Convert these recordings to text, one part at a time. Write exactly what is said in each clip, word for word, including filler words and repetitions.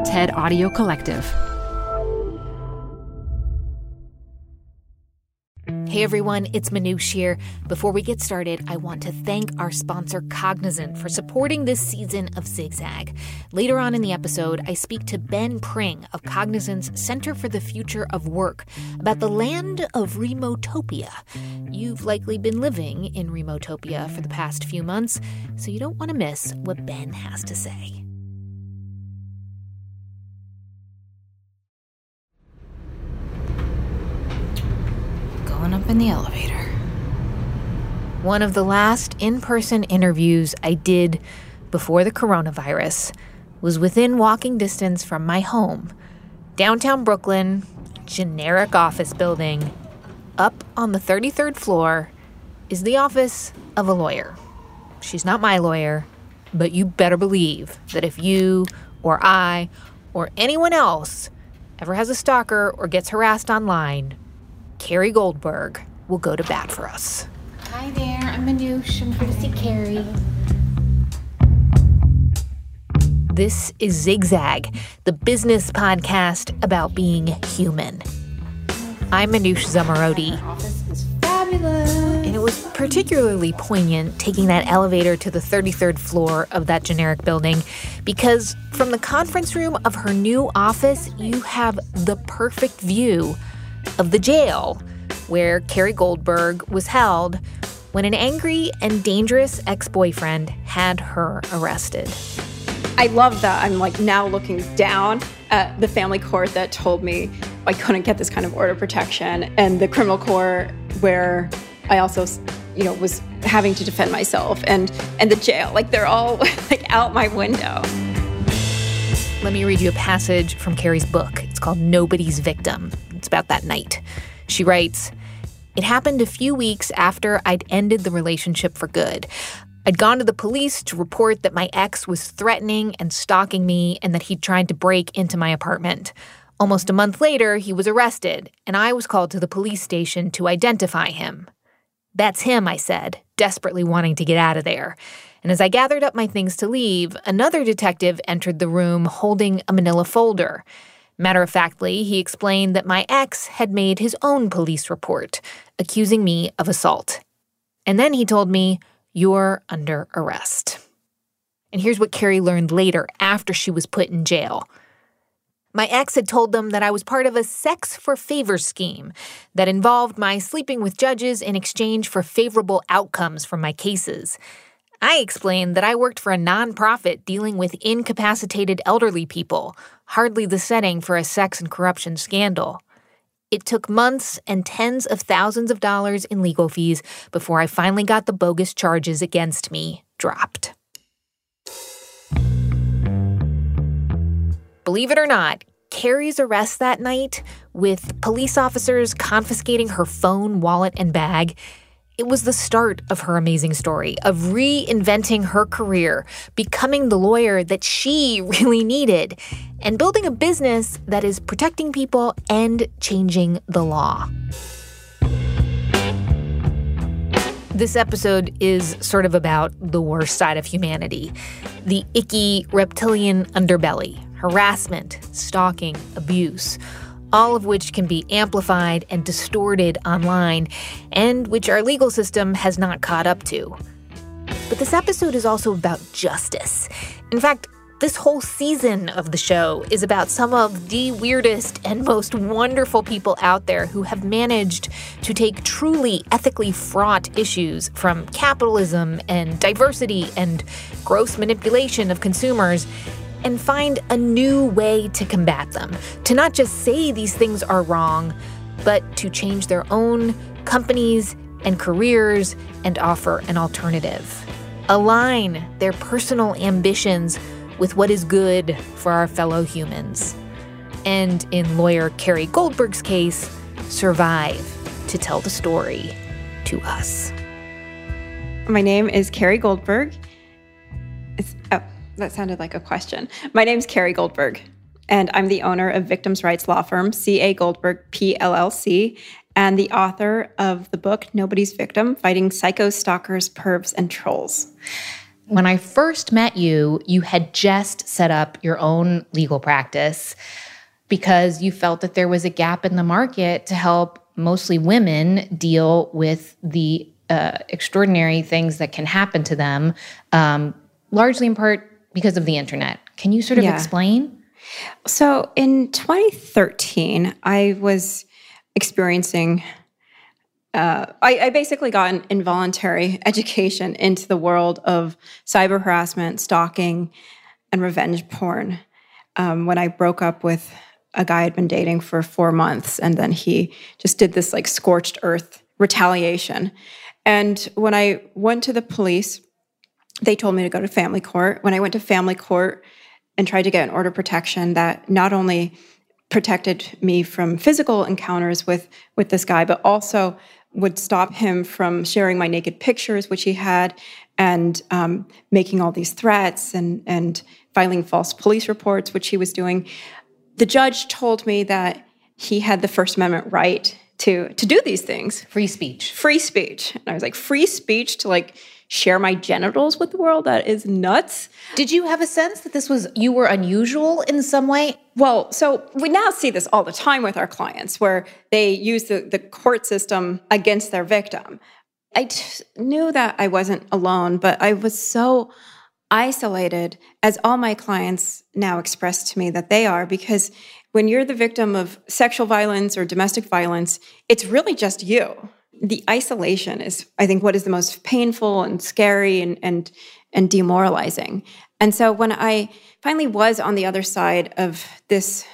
TED Audio Collective. Hey everyone, it's Manoush here. Before we get started, I want to thank our sponsor Cognizant for supporting this season of Zigzag. Later on in the episode, I speak to Ben Pring of Cognizant's Center for the Future of Work about the land of Remotopia. You've likely been living in Remotopia for the past few months, so you don't want to miss what Ben has to say. Up in the elevator. One of the last in-person interviews I did before the coronavirus was within walking distance from my home. Downtown Brooklyn, generic office building. Up on the thirty-third floor is the office of a lawyer. She's not my lawyer, but you better believe that if you or I or anyone else ever has a stalker or gets harassed online, Carrie Goldberg will go to bat for us. Hi there, I'm Manoush. I'm here to see Carrie. This is Zigzag, the business podcast about being human. I'm Manoush Zomorodi. Our office is fabulous. And it was particularly poignant taking that elevator to the thirty-third floor of that generic building because from the conference room of her new office, you have the perfect view of the jail where Carrie Goldberg was held when an angry and dangerous ex-boyfriend had her arrested. I love that I'm like now looking down at the family court that told me I couldn't get this kind of order protection, and the criminal court where I also, you know, was having to defend myself, and and the jail. Like they're all like out my window. Let me read you a passage from Carrie's book. It's called Nobody's Victim. It's about that night. She writes, "It happened a few weeks after I'd ended the relationship for good. I'd gone to the police to report that my ex was threatening and stalking me and that he'd tried to break into my apartment. Almost a month later, he was arrested, and I was called to the police station to identify him. That's him, I said, desperately wanting to get out of there. And as I gathered up my things to leave, another detective entered the room holding a manila folder. Matter-of-factly, he explained that my ex had made his own police report, accusing me of assault. And then he told me, 'You're under arrest.'" And here's what Carrie learned later, after she was put in jail. "My ex had told them that I was part of a sex-for-favor scheme that involved my sleeping with judges in exchange for favorable outcomes from my cases. I explained that I worked for a nonprofit dealing with incapacitated elderly people, hardly the setting for a sex and corruption scandal. It took months and tens of thousands of dollars in legal fees before I finally got the bogus charges against me dropped." Believe it or not, Carrie's arrest that night, with police officers confiscating her phone, wallet, and bag, it was the start of her amazing story of reinventing her career, becoming the lawyer that she really needed, and building a business that is protecting people and changing the law. This episode is sort of about the worst side of humanity, the icky reptilian underbelly, harassment, stalking, abuse, all of which can be amplified and distorted online, and which our legal system has not caught up to. But this episode is also about justice. In fact, this whole season of the show is about some of the weirdest and most wonderful people out there who have managed to take truly ethically fraught issues from capitalism and diversity and gross manipulation of consumers and find a new way to combat them, to not just say these things are wrong, but to change their own companies and careers and offer an alternative. Align their personal ambitions with what is good for our fellow humans. And in lawyer Carrie Goldberg's case, survive to tell the story to us. My name is Carrie Goldberg. It's, oh, that sounded like a question. My name's Carrie Goldberg, and I'm the owner of victims' rights law firm C A Goldberg P L L C, and the author of the book Nobody's Victim: Fighting Psychos, Stalkers, Pervs, and Trolls. When I first met you, you had just set up your own legal practice because you felt that there was a gap in the market to help mostly women deal with the uh, extraordinary things that can happen to them, um, largely in part because of the internet. Can you sort of Yeah. explain? So in twenty thirteen, I was experiencing, uh, I, I basically got an involuntary education into the world of cyber harassment, stalking, and revenge porn um, when I broke up with a guy I'd been dating for four months. And then he just did this like scorched earth retaliation. And when I went to the police, they told me to go to family court. When I went to family court and tried to get an order of protection that not only protected me from physical encounters with, with this guy, but also would stop him from sharing my naked pictures, which he had, and um, making all these threats and, and filing false police reports, which he was doing. The judge told me that he had the First Amendment right to, to do these things. Free speech. Free speech. And I was like, free speech to like share my genitals with the world? That is nuts. Did you have a sense that this was, you were unusual in some way? Well, so we now see this all the time with our clients where they use the, the court system against their victim. I t- knew that I wasn't alone, but I was so isolated, as all my clients now express to me that they are, because when you're the victim of sexual violence or domestic violence, it's really just you. The isolation is, I think, what is the most painful and scary and and, and demoralizing. And so when I finally was on the other side of this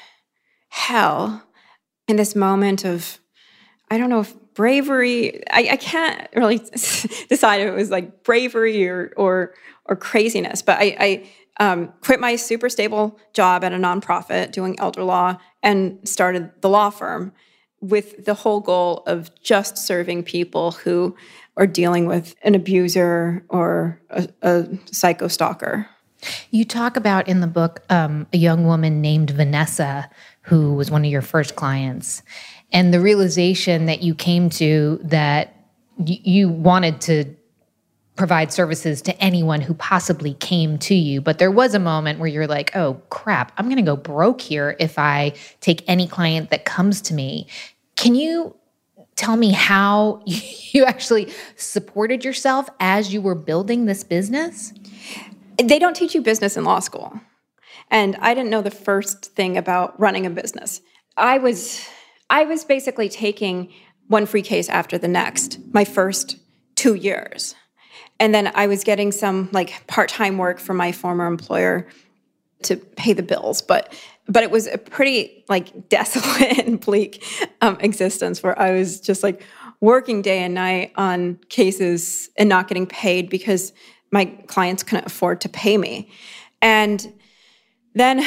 hell, in this moment of, I don't know if bravery, I, I can't really decide if it was like bravery or or, or craziness, but I, I um, quit my super stable job at a nonprofit doing elder law and started the law firm with the whole goal of just serving people who are dealing with an abuser or a, a psycho stalker. You talk about in the book um, a young woman named Vanessa who was one of your first clients, and the realization that you came to that y- you wanted to provide services to anyone who possibly came to you. But there was a moment where you're like, oh, crap, I'm going to go broke here if I take any client that comes to me. Can you tell me how you actually supported yourself as you were building this business? They don't teach you business in law school. And I didn't know the first thing about running a business. I was, I was basically taking one free case after the next, my first two years. And then I was getting some like part-time work from my former employer to pay the bills. But but it was a pretty like desolate and bleak um, existence where I was just like working day and night on cases and not getting paid because my clients couldn't afford to pay me. And then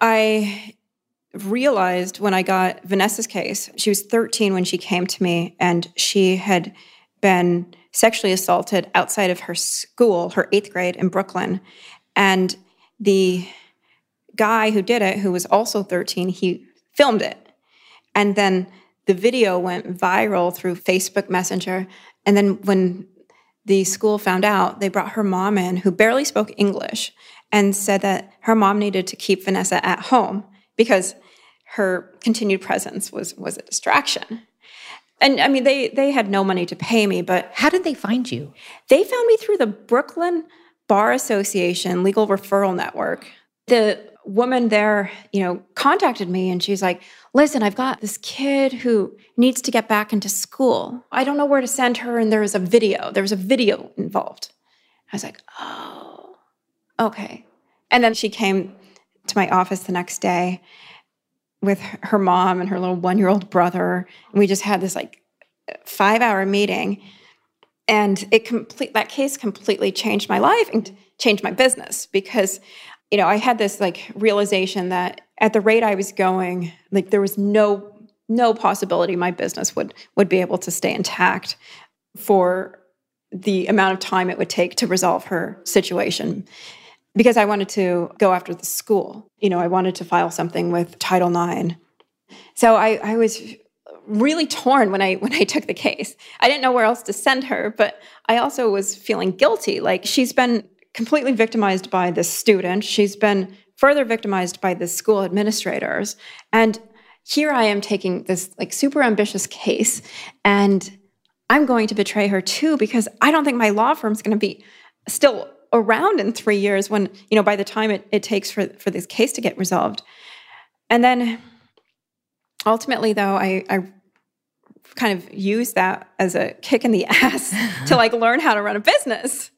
I realized when I got Vanessa's case, she was thirteen when she came to me, and she had been sexually assaulted outside of her school, her eighth grade in Brooklyn. And the guy who did it, who was also thirteen, he filmed it. And then the video went viral through Facebook Messenger. And then when the school found out, they brought her mom in, who barely spoke English, and said that her mom needed to keep Vanessa at home because her continued presence was, was a distraction. And I mean, they they had no money to pay me, but How did they find you? they found me through the Brooklyn Bar Association Legal Referral Network. The woman there, you know, contacted me and she's like, listen, I've got this kid who needs to get back into school. I don't know where to send her, and there was a video. There was a video involved. I was like, oh, okay. And then she came to my office the next day with her mom and her little one-year-old brother. And we just had this like five-hour meeting. And it complete that case completely changed my life and changed my business because, you know, I had this like realization that at the rate I was going, like there was no no possibility my business would would be able to stay intact for the amount of time it would take to resolve her situation. Because I wanted to go after the school. You know, I wanted to file something with Title nine. So I, I was really torn when I when I took the case. I didn't know where else to send her, but I also was feeling guilty. Like, she's been completely victimized by the student. She's been further victimized by the school administrators. And here I am taking this like super ambitious case, and I'm going to betray her too, because I don't think my law firm's going to be still around in three years when, you know, by the time it, it takes for, for this case to get resolved. And then ultimately, though, I, I kind of used that as a kick in the ass to like learn how to run a business.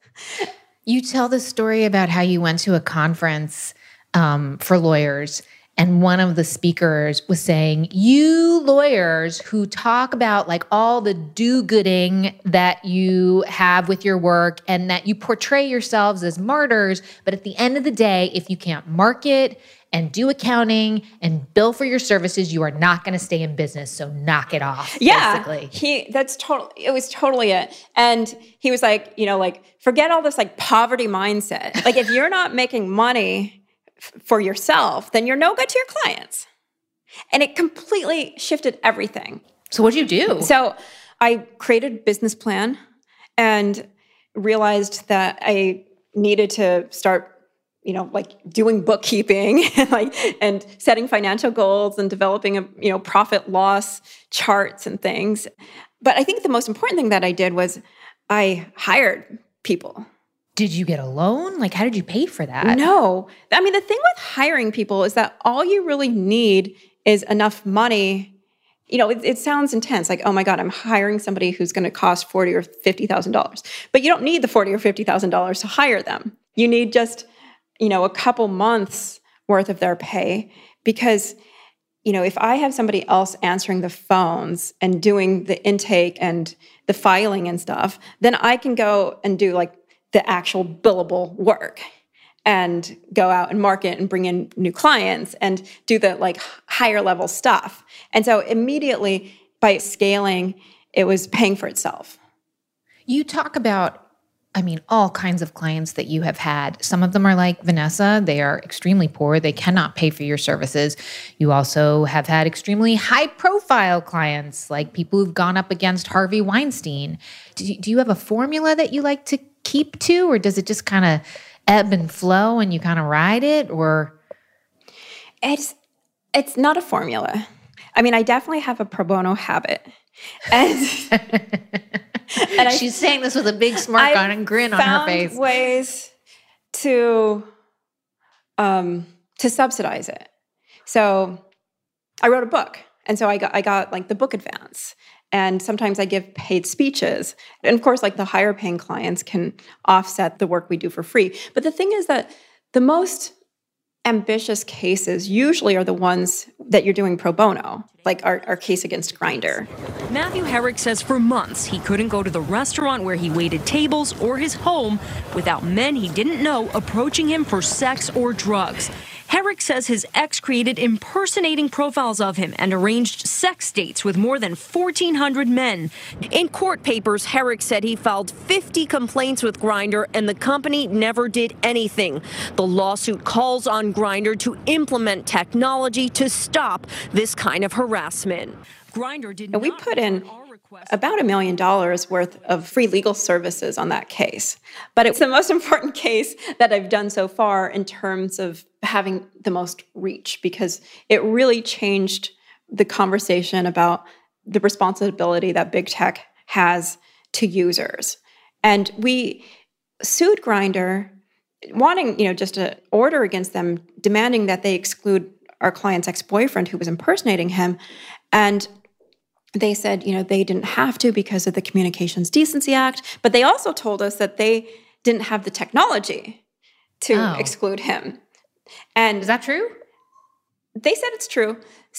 You tell the story about how you went to a conference um, for lawyers, and one of the speakers was saying, you lawyers who talk about like all the do-gooding that you have with your work and that you portray yourselves as martyrs, but at the end of the day, if you can't market and do accounting and bill for your services, you are not going to stay in business. So knock it off. Yeah, basically. he that's totally. It was totally it. And he was like, you know, like forget all this like poverty mindset. Like if you're not making money f- for yourself, then you're no good to your clients. And it completely shifted everything. So what'd you do? So I created a business plan and realized that I needed to start, you know, like doing bookkeeping and like and setting financial goals and developing a, you know, profit loss charts and things. But I think the most important thing that I did was I hired people. Did you get a loan? Like, how did you pay for that? No. I mean, the thing with hiring people is that all you really need is enough money. You know, it, it sounds intense, like, oh my God, I'm hiring somebody who's going to cost forty thousand dollars or fifty thousand dollars. But you don't need the forty thousand dollars or fifty thousand dollars to hire them. You need just, you know, a couple months worth of their pay, because, you know, if I have somebody else answering the phones and doing the intake and the filing and stuff, then I can go and do like the actual billable work and go out and market and bring in new clients and do the like higher level stuff. And so immediately by scaling, it was paying for itself. You talk about, I mean, all kinds of clients that you have had. Some of them are like Vanessa. They are extremely poor. They cannot pay for your services. You also have had extremely high-profile clients, like people who've gone up against Harvey Weinstein. Do you, do you have a formula that you like to keep to, or does it just kind of ebb and flow and you kind of ride it, or? It's it's not a formula. I mean, I definitely have a pro bono habit. And, and I, she's saying this with a big smirk I've on and grin on her face. Found ways to um, to subsidize it. So I wrote a book, and so I got I got like the book advance. And sometimes I give paid speeches. And of course, like the higher paying clients can offset the work we do for free. But the thing is that the most ambitious cases usually are the ones that you're doing pro bono, like our, our case against Grindr. Matthew Herrick says for months he couldn't go to the restaurant where he waited tables or his home without men he didn't know approaching him for sex or drugs. Herrick says his ex created impersonating profiles of him and arranged sex dates with more than fourteen hundred men. In court papers, Herrick said he filed fifty complaints with Grindr and the company never did anything. The lawsuit calls on Grindr to implement technology to stop this kind of harassment. Grindr did and we put in about a million dollars worth of free legal services on that case. But it's the most important case that I've done so far in terms of having the most reach, because it really changed the conversation about the responsibility that big tech has to users. And we sued Grindr, wanting, you know, just an order against them, demanding that they exclude our client's ex-boyfriend who was impersonating him. And they said, you know, they didn't have to because of the Communications Decency Act, but they also told us that they didn't have the technology to oh. exclude him. And is that true? They said it's true.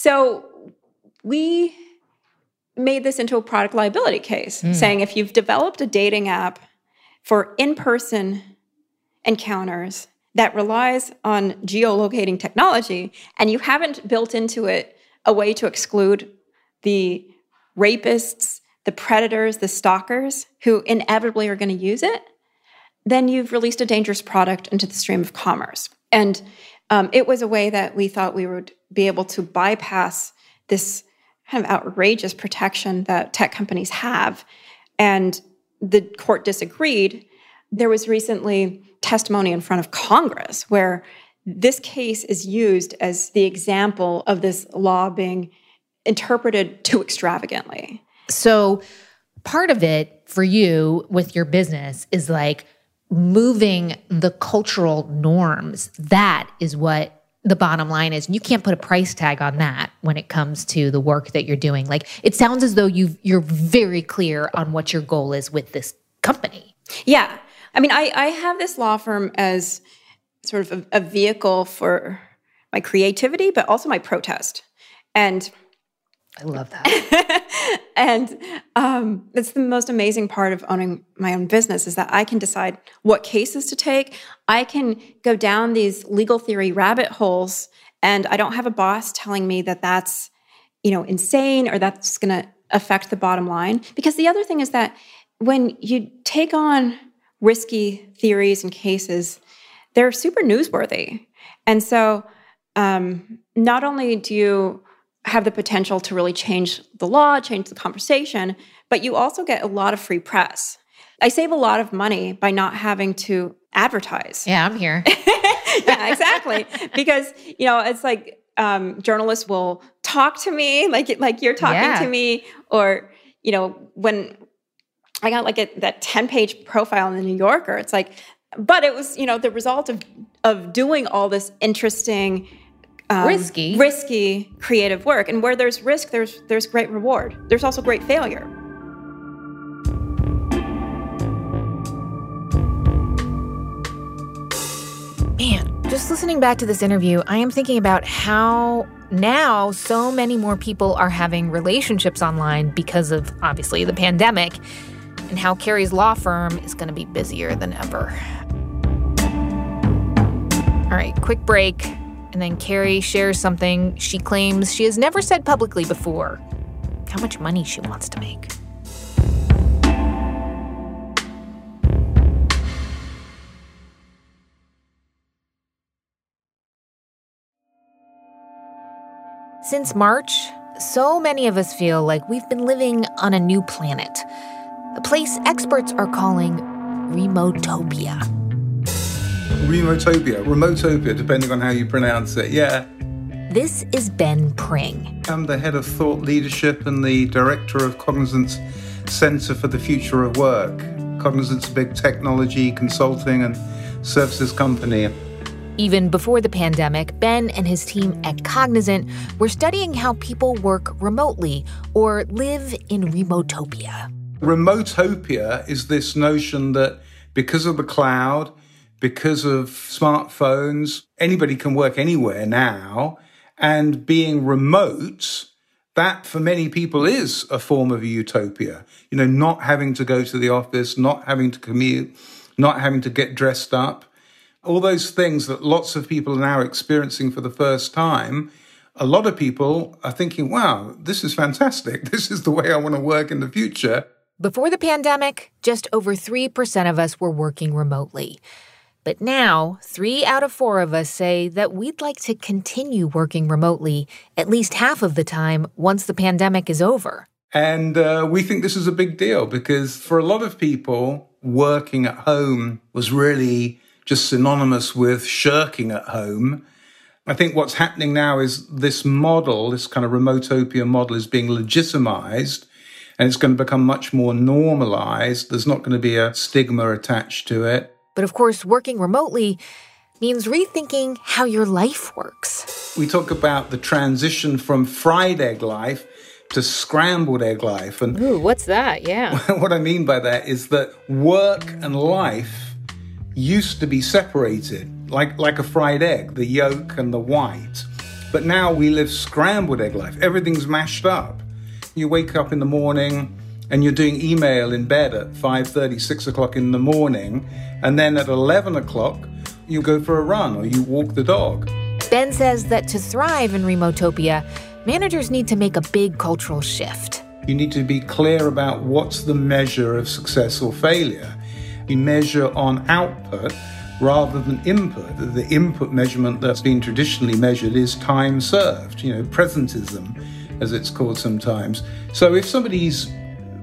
So we made this into a product liability case, mm. saying if you've developed a dating app for in-person encounters that relies on geolocating technology and you haven't built into it a way to exclude the rapists, the predators, the stalkers who inevitably are going to use it, then you've released a dangerous product into the stream of commerce. And um, it was a way that we thought we would be able to bypass this kind of outrageous protection that tech companies have. And the court disagreed. There was recently testimony in front of Congress where this case is used as the example of this law being interpreted too extravagantly. So part of it for you with your business is like moving the cultural norms. That is what the bottom line is. And you can't put a price tag on that when it comes to the work that you're doing. Like, it sounds as though you've, you're very clear on what your goal is with this company. Yeah. I mean, I, I have this law firm as sort of a, a vehicle for my creativity, but also my protest. And I love that. and um, it's the most amazing part of owning my own business is that I can decide what cases to take. I can go down these legal theory rabbit holes, and I don't have a boss telling me that that's, you know, insane or that's going to affect the bottom line. Because the other thing is that when you take on risky theories and cases, they're super newsworthy. And so um, not only do you have the potential to really change the law, change the conversation, but you also get a lot of free press. I save a lot of money by not having to advertise. Yeah, I'm here. Yeah, exactly. Because, you know, it's like um, journalists will talk to me like like you're talking yeah. to me, or, you know, when I got like a, that ten-page profile in the New Yorker, it's like, but it was, you know, the result of of doing all this interesting, Um, risky, risky creative work. And where there's risk, there's there's great reward. There's also great failure. Man, just listening back to this interview, I am thinking about how now so many more people are having relationships online because of, obviously, the pandemic, and how Carrie's law firm is going to be busier than ever. All right, quick break. And then Carrie shares something she claims she has never said publicly before: how much money she wants to make. Since March, so many of us feel like we've been living on a new planet, a place experts are calling Remotopia. Remotopia, Remotopia, depending on how you pronounce it, yeah. This is Ben Pring. I'm the head of thought leadership and the director of Cognizant's Center for the Future of Work. Cognizant's a big technology, consulting, and services company. Even before the pandemic, Ben and his team at Cognizant were studying how people work remotely or live in Remotopia. Remotopia is this notion that because of the cloud, because of smartphones, anybody can work anywhere now. And being remote, that for many people is a form of a utopia. You know, not having to go to the office, not having to commute, not having to get dressed up. All those things that lots of people are now experiencing for the first time. A lot of people are thinking, wow, this is fantastic. This is the way I want to work in the future. Before the pandemic, just over three percent of us were working remotely. But now, three out of four of us say that we'd like to continue working remotely at least half of the time once the pandemic is over. And uh, we think this is a big deal because for a lot of people, working at home was really just synonymous with shirking at home. I think what's happening now is this model, this kind of Remotopia model, is being legitimized, and it's going to become much more normalized. There's not going to be a stigma attached to it. But of course, working remotely means rethinking how your life works. We talk about the transition from fried egg life to scrambled egg life. And ooh, what's that? Yeah. What I mean by that is that work and life used to be separated, like, like a fried egg, the yolk and the white. But now we live scrambled egg life. Everything's mashed up. You wake up in the morning and you're doing email in bed at five thirty, six o'clock in the morning. And then at eleven o'clock, you go for a run or you walk the dog. Ben says that to thrive in Remotopia, managers need to make a big cultural shift. You need to be clear about what's the measure of success or failure. You measure on output rather than input. The input measurement that's been traditionally measured is time served, you know, presentism, as it's called sometimes. So if somebody's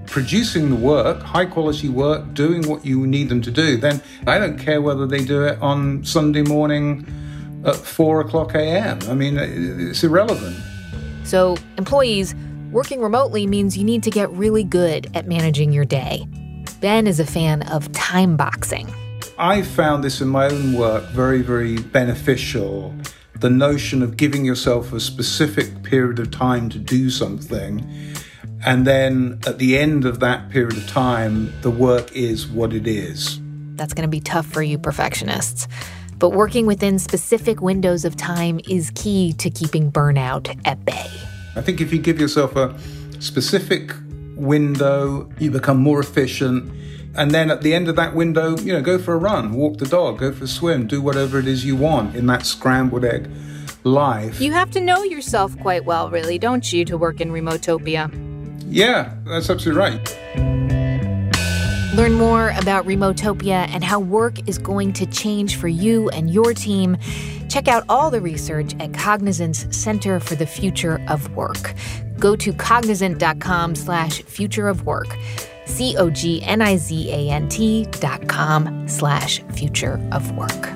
producing the work, high quality work, doing what you need them to do, then I don't care whether they do it on Sunday morning at four o'clock a.m. I mean, it's irrelevant. So employees, working remotely means you need to get really good at managing your day. Ben is a fan of time boxing. I found this in my own work very, very beneficial. The notion of giving yourself a specific period of time to do something, and then at the end of that period of time, the work is what it is. That's going to be tough for you perfectionists. But working within specific windows of time is key to keeping burnout at bay. I think if you give yourself a specific window, you become more efficient. And then at the end of that window, you know, go for a run, walk the dog, go for a swim, do whatever it is you want in that scrambled egg life. You have to know yourself quite well, really, don't you, to work in Remotopia? Yeah, that's absolutely right. Learn more about Remotopia and how work is going to change for you and your team. Check out all the research at Cognizant's Center for the Future of Work. Go to cognizant.com slash future of work. C-O-G-N-I-Z-A-N-T dot com slash future of work.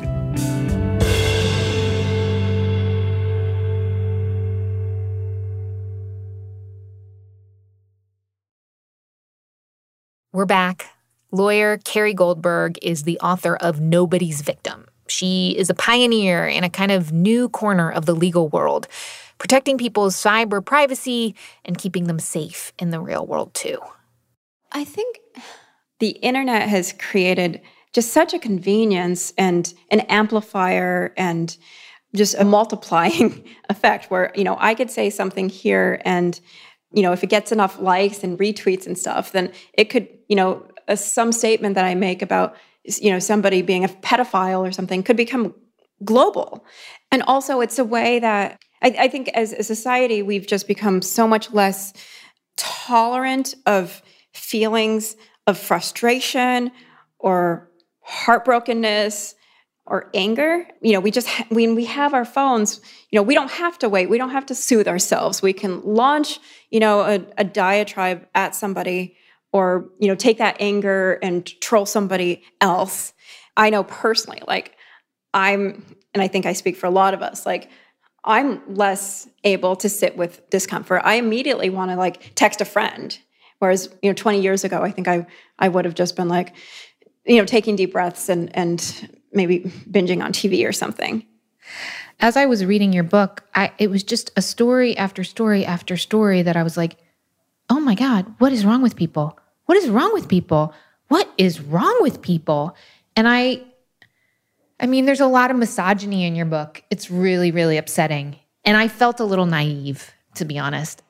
We're back. Lawyer Carrie Goldberg is the author of Nobody's Victim. She is a pioneer in a kind of new corner of the legal world, protecting people's cyber privacy and keeping them safe in the real world, too. I think the internet has created just such a convenience and an amplifier and just a multiplying effect where, you know, I could say something here and, you know, if it gets enough likes and retweets and stuff, then it could, you know, a, some statement that I make about, you know, somebody being a pedophile or something could become global. And also it's a way that I, I think as a society, we've just become so much less tolerant of feelings of frustration or heartbrokenness or anger. You know, we just, ha- when we have our phones, you know, we don't have to wait. We don't have to soothe ourselves. We can launch, you know, a, a diatribe at somebody or, you know, take that anger and troll somebody else. I know personally, like I'm, and I think I speak for a lot of us, like I'm less able to sit with discomfort. I immediately want to like text a friend. Whereas, you know, twenty years ago, I think I, I would have just been like, you know, taking deep breaths and, and maybe binging on T V or something. As I was reading your book, I, it was just a story after story after story that I was like, oh my God, what is wrong with people? What is wrong with people? What is wrong with people? And I, I mean, there's a lot of misogyny in your book. It's really, really upsetting. And I felt a little naive, to be honest.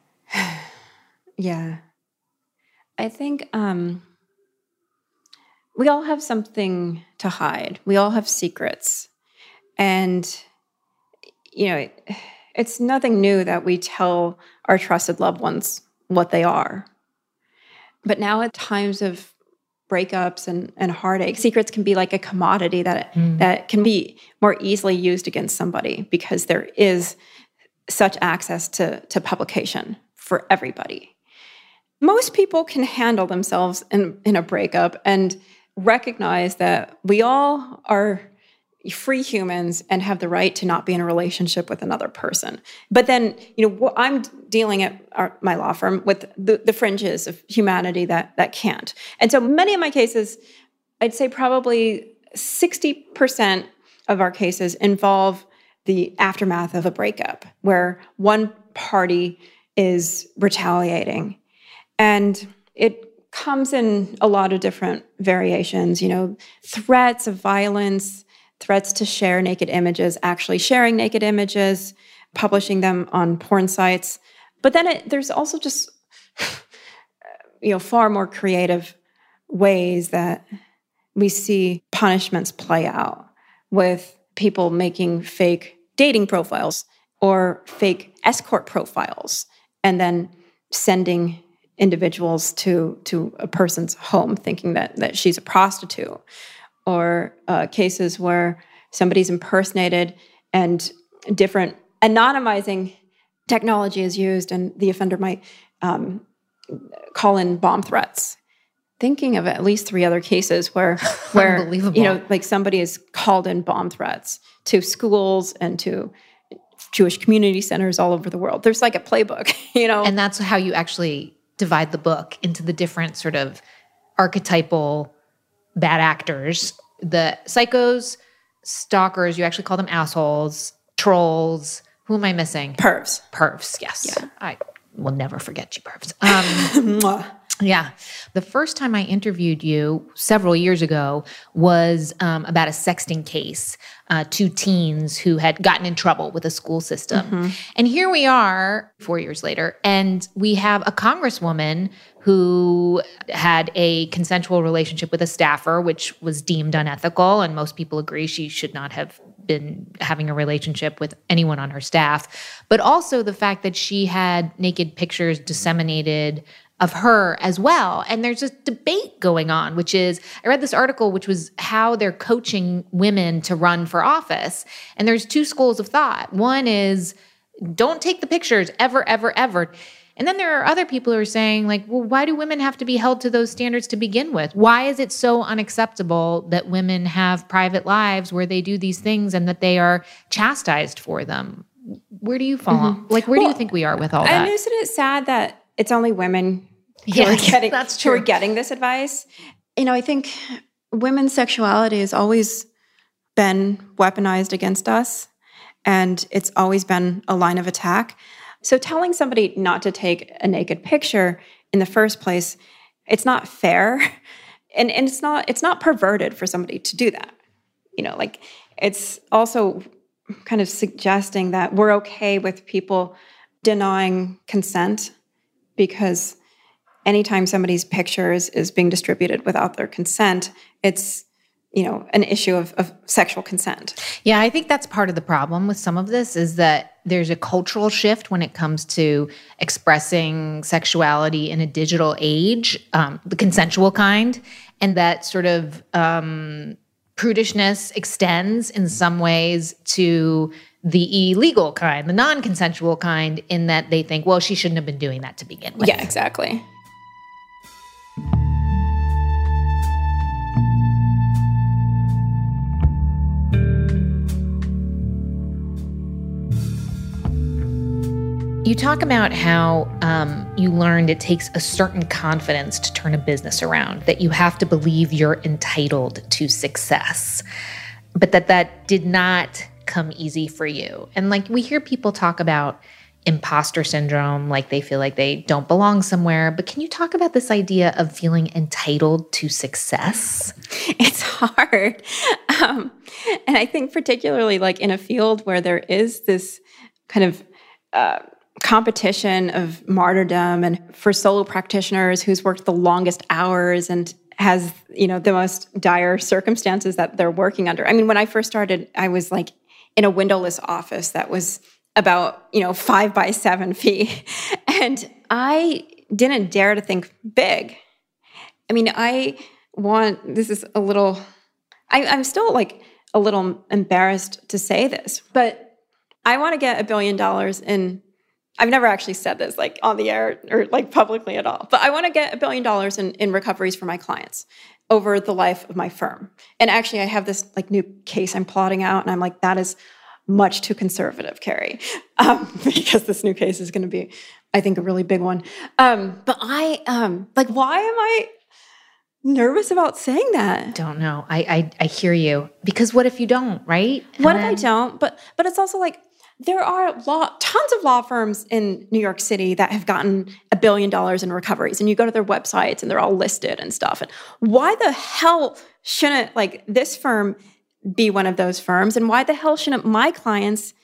Yeah. I think um, we all have something to hide. We all have secrets. And, you know, it, it's nothing new that we tell our trusted loved ones what they are. But now at times of breakups and, and heartache, secrets can be like a commodity that mm. that can be more easily used against somebody because there is such access to, to publication for everybody. Most people can handle themselves in, in a breakup and recognize that we all are free humans and have the right to not be in a relationship with another person. But then, you know, I'm dealing at our, my law firm with the, the fringes of humanity that that can't. And so many of my cases, I'd say probably sixty percent of our cases involve the aftermath of a breakup, where one party is retaliating. And it comes in a lot of different variations, you know, threats of violence, threats to share naked images, actually sharing naked images, publishing them on porn sites. But then it, there's also just, you know, far more creative ways that we see punishments play out with people making fake dating profiles or fake escort profiles and then sending individuals to, to a person's home thinking that, that she's a prostitute. Or uh, cases where somebody's impersonated and different anonymizing technology is used, and the offender might um, call in bomb threats. Thinking of at least three other cases where, where you know, like somebody has called in bomb threats to schools and to Jewish community centers all over the world. There's like a playbook, you know. And that's how you actually divide the book into the different sort of archetypal bad actors. The psychos, stalkers, you actually call them assholes, trolls. Who am I missing? Pervs. Pervs, yes. Yeah. I will never forget you, pervs. Um, yeah. The first time I interviewed you several years ago was um, about a sexting case, uh, two teens who had gotten in trouble with a school system. Mm-hmm. And here we are four years later, and we have a congresswoman who had a consensual relationship with a staffer, which was deemed unethical, and most people agree she should not have been having a relationship with anyone on her staff. But also the fact that she had naked pictures disseminated of her as well. And there's this debate going on, which is, I read this article, which was how they're coaching women to run for office. And there's two schools of thought. One is, don't take the pictures ever, ever, ever. And then there are other people who are saying, like, well, why do women have to be held to those standards to begin with? Why is it so unacceptable that women have private lives where they do these things and that they are chastised for them? Where do you fall? Mm-hmm. Like, where well, do you think we are with all that? And isn't it sad that it's only women who, yeah, are getting, that's true. who are getting this advice? You know, I think women's sexuality has always been weaponized against us, and it's always been a line of attack. So telling somebody not to take a naked picture in the first place, it's not fair. And, and it's not it's not perverted for somebody to do that. You know, like, it's also kind of suggesting that we're okay with people denying consent, because anytime somebody's pictures is being distributed without their consent, it's, you know, an issue of, of sexual consent. Yeah, I think that's part of the problem with some of this, is that there's a cultural shift when it comes to expressing sexuality in a digital age, um, the consensual kind, and that sort of um, prudishness extends in some ways to the illegal kind, the non-consensual kind, in that they think, well, she shouldn't have been doing that to begin with. Yeah, exactly. You talk about how um, you learned it takes a certain confidence to turn a business around, that you have to believe you're entitled to success, but that that did not come easy for you. And like, we hear people talk about imposter syndrome, like they feel like they don't belong somewhere. But can you talk about this idea of feeling entitled to success? It's hard. Um, and I think particularly like in a field where there is this kind of uh, competition of martyrdom, and for solo practitioners who's worked the longest hours and has, you know, the most dire circumstances that they're working under. I mean, when I first started, I was like in a windowless office that was about, you know, five by seven feet. And I didn't dare to think big. I mean, I want, this is a little, I, I'm still like a little embarrassed to say this, but I want to get a billion dollars in, I've never actually said this like on the air or like publicly at all, but I want to get a billion dollars in, in recoveries for my clients over the life of my firm. And actually I have this like new case I'm plotting out, and I'm like, that is much too conservative, Carrie, um, because this new case is going to be, I think, a really big one. Um, but I, um, like, why am I nervous about saying that? Don't know. I I, I hear you. Because what if you don't, right? What if I don't? But but it's also like, there are law, tons of law firms in New York City that have gotten a billion dollars in recoveries, and you go to their websites and they're all listed and stuff. And why the hell shouldn't like this firm be one of those firms? And why the hell shouldn't my clients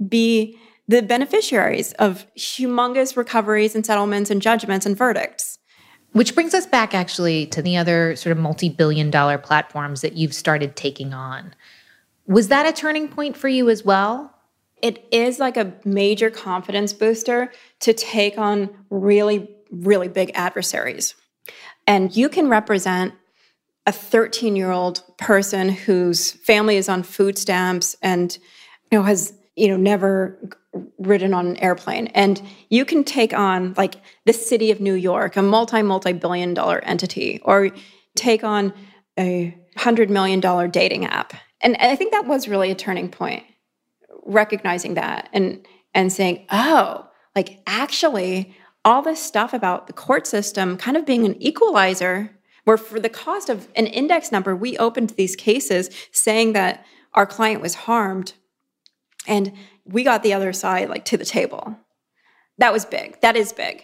be the beneficiaries of humongous recoveries and settlements and judgments and verdicts? Which brings us back actually to the other sort of multi-billion dollar platforms that you've started taking on. Was that a turning point for you as well? It is like a major confidence booster to take on really, really big adversaries. And you can represent a thirteen-year-old person whose family is on food stamps and, you know, has you know, never ridden on an airplane. And you can take on like the city of New York, a multi, multi-billion dollar entity, or take on a hundred million dollar dating app. And I think that was really a turning point, recognizing that and, and saying, oh, like actually all this stuff about the court system kind of being an equalizer, where for the cost of an index number, we opened these cases saying that our client was harmed, and we got the other side like to the table. That was big. That is big.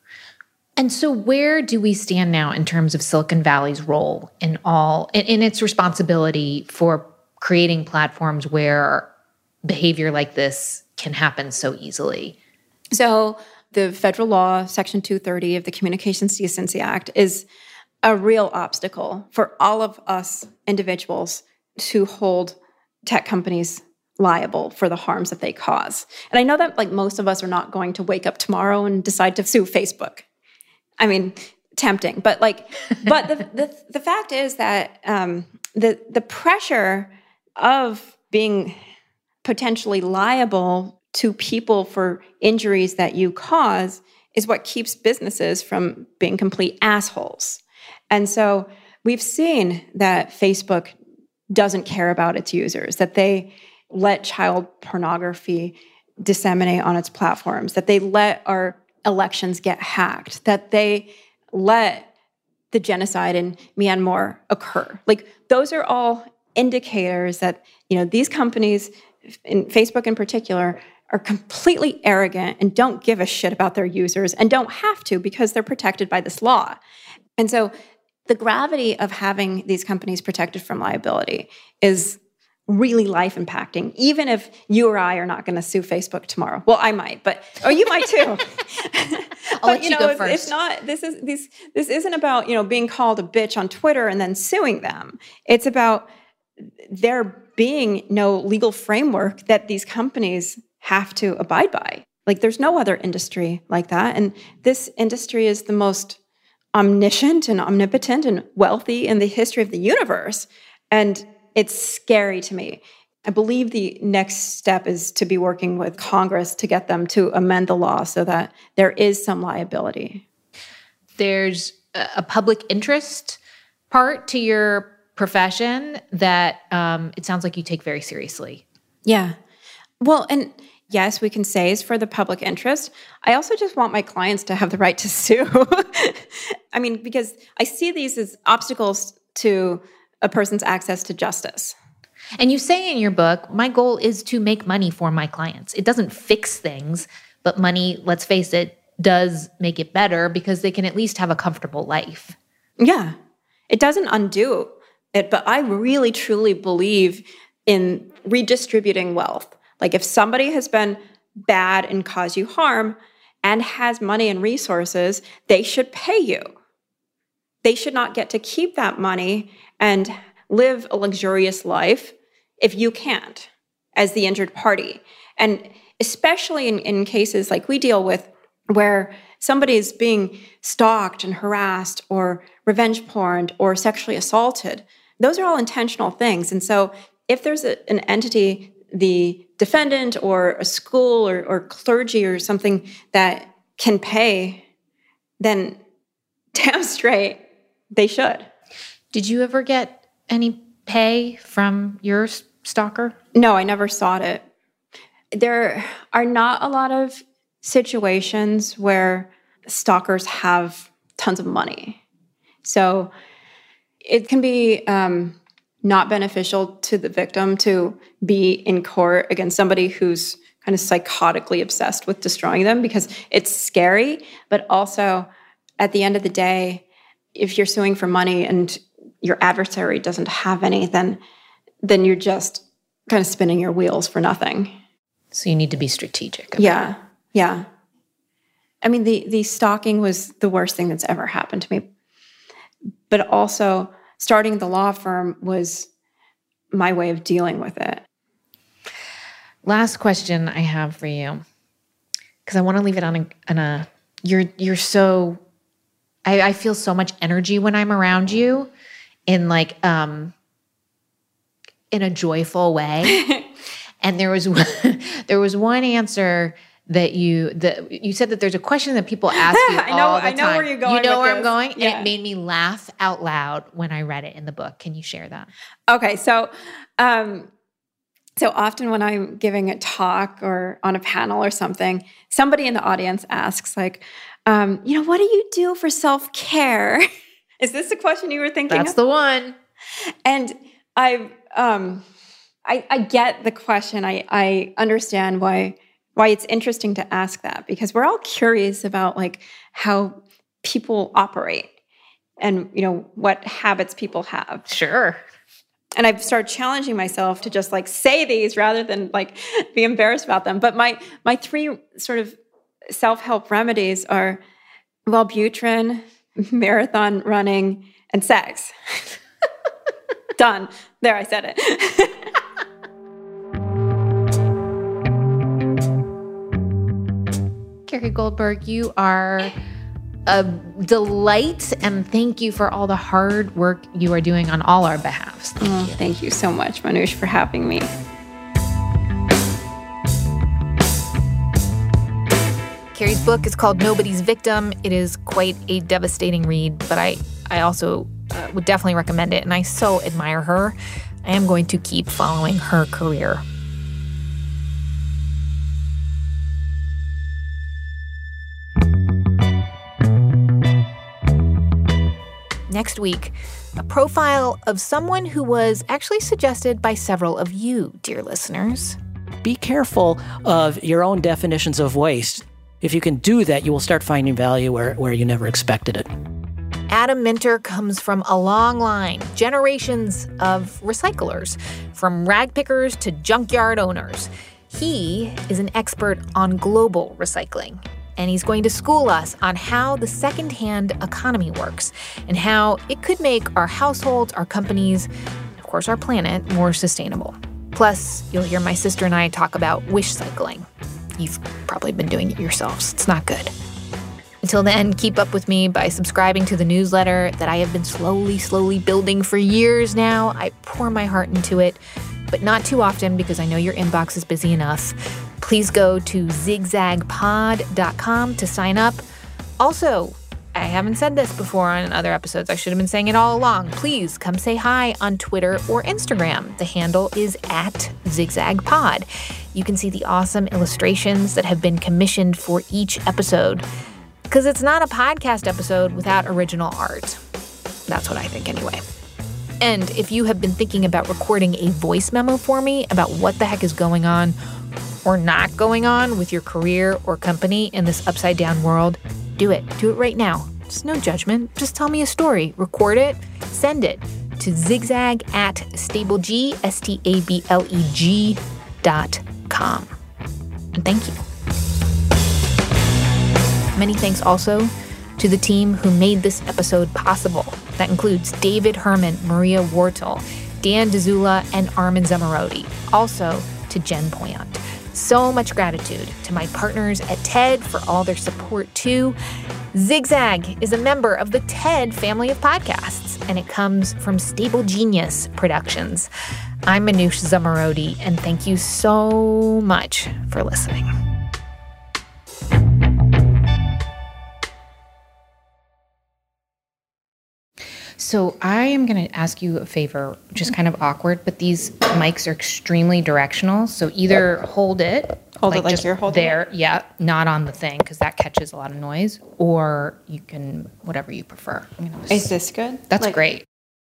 And so where do we stand now in terms of Silicon Valley's role in all, in, in its responsibility for creating platforms where behavior like this can happen so easily? So the federal law, Section two thirty of the Communications Decency Act, is a real obstacle for all of us individuals to hold tech companies liable for the harms that they cause. And I know that like most of us are not going to wake up tomorrow and decide to sue Facebook. I mean, tempting, but like, but the, the the fact is that um, the the pressure of being potentially liable to people for injuries that you cause is what keeps businesses from being complete assholes. And so we've seen that Facebook doesn't care about its users, that they let child pornography disseminate on its platforms, that they let our elections get hacked, that they let the genocide in Myanmar occur. Like those are all indicators that, you know, these companies, in Facebook in particular, are completely arrogant and don't give a shit about their users and don't have to because they're protected by this law. And so the gravity of having these companies protected from liability is really life impacting, even if you or I are not going to sue Facebook tomorrow. Well, I might, but or you might too. I'll but let you, you know, go it's, first. it's not. This is this this isn't about, you know, being called a bitch on Twitter and then suing them. It's about there being no legal framework that these companies have to abide by. Like there's no other industry like that, and this industry is the most omniscient and omnipotent and wealthy in the history of the universe. And it's scary to me. I believe the next step is to be working with Congress to get them to amend the law so that there is some liability. There's a public interest part to your profession that um, it sounds like you take very seriously. Yeah. Well, and yes, we can say is for the public interest. I also just want my clients to have the right to sue. I mean, because I see these as obstacles to a person's access to justice. And you say in your book, my goal is to make money for my clients. It doesn't fix things, but money, let's face it, does make it better because they can at least have a comfortable life. Yeah. It doesn't undo it, but I really, truly believe in redistributing wealth. Like if somebody has been bad and caused you harm and has money and resources, they should pay you. They should not get to keep that money and live a luxurious life if you can't, as the injured party. And especially in, in cases like we deal with where somebody is being stalked and harassed or revenge porned or sexually assaulted, those are all intentional things. And so if there's a, an entity, the defendant or a school or, or clergy or something that can pay, then damn straight they should. Did you ever get any pay from your stalker? No, I never sought it. There are not a lot of situations where stalkers have tons of money. So it can be um, not beneficial to the victim to be in court against somebody who's kind of psychotically obsessed with destroying them because it's scary. But also, at the end of the day, if you're suing for money and your adversary doesn't have any, then then you're just kind of spinning your wheels for nothing. So you need to be strategic about Yeah, it. yeah. I mean, the the stalking was the worst thing that's ever happened to me. But also, starting the law firm was my way of dealing with it. Last question I have for you, because I want to leave it on a, on a you're you're so, I, I feel so much energy when I'm around you in like, um, in a joyful way. And there was there was one answer that you that you said that there's a question that people ask you I know, all the I know time. where you're going. You know with where this. I'm going, Yeah. and it made me laugh out loud when I read it in the book. Can you share that? Okay, so um, so often when I'm giving a talk or on a panel or something, somebody in the audience asks, like, um, you know, what do you do for self-care? Is this the question you were thinking That's of? the one. And I, um, I, I get the question. I, I understand why why it's interesting to ask that, because we're all curious about like how people operate and, you know, what habits people have. Sure. And I've started challenging myself to just like say these rather than like be embarrassed about them. But my my three sort of self-help remedies are Wellbutrin, marathon running, and sex. Done. There, I said it. Carrie Goldberg, you are a delight, and thank you for all the hard work you are doing on all our behalves. Thank Oh, you. thank you so much, Manoush, for having me. Carrie's book is called Nobody's Victim. It is quite a devastating read, but I, I also uh, would definitely recommend it, and I so admire her. I am going to keep following her career. Next week, a profile of someone who was actually suggested by several of you, dear listeners. Be careful of your own definitions of waste. If you can do that, you will start finding value where, where you never expected it. Adam Minter comes from a long line, generations of recyclers, from rag pickers to junkyard owners. He is an expert on global recycling, and he's going to school us on how the secondhand economy works and how it could make our households, our companies, and of course our planet, more sustainable. Plus, you'll hear my sister and I talk about wish cycling. You've probably been doing it yourselves. It's not good. Until then, keep up with me by subscribing to the newsletter that I have been slowly, slowly building for years now. I pour my heart into it, but not too often because I know your inbox is busy enough. Please go to zigzag pod dot com to sign up. Also, I haven't said this before on other episodes. I should have been saying it all along. Please come say hi on Twitter or Instagram. The handle is at zigzagpod. You can see the awesome illustrations that have been commissioned for each episode. Because it's not a podcast episode without original art. That's what I think anyway. And if you have been thinking about recording a voice memo for me about what the heck is going on or not going on with your career or company in this upside down world, do it. Do it right now. Just no judgment. Just tell me a story. Record it. Send it to zigzag at stableg, S T A B L E G dot com. And thank you. Many thanks also to the team who made this episode possible. That includes David Herman, Maria Wartel, Dan DeZula, and Armin Zamarodi. Also to Jen Poyant. So much gratitude to my partners at TED for all their support too. Zigzag is a member of the TED family of podcasts, and it comes from Stable Genius Productions. I'm Manoush Zamarodi, and thank you so much for listening. So I am going to ask you a favor, which is kind of awkward, but these mics are extremely directional. So either hold it, Hold it like just you're holding there, yeah, not on the thing because that catches a lot of noise, or you can whatever you prefer. I'm gonna Is this good? That's Like- great.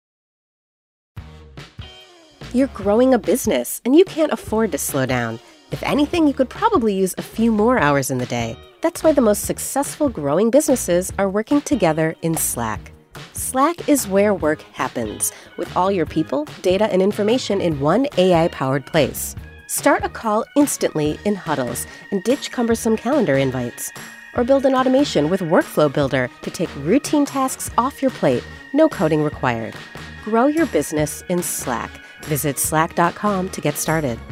You're growing a business and you can't afford to slow down. If anything, you could probably use a few more hours in the day. That's why the most successful growing businesses are working together in Slack. Slack is where work happens, with all your people, data, and information in one A I-powered place. Start a call instantly in huddles and ditch cumbersome calendar invites. Or build an automation with Workflow Builder to take routine tasks off your plate, no coding required. Grow your business in Slack. Visit slack dot com to get started.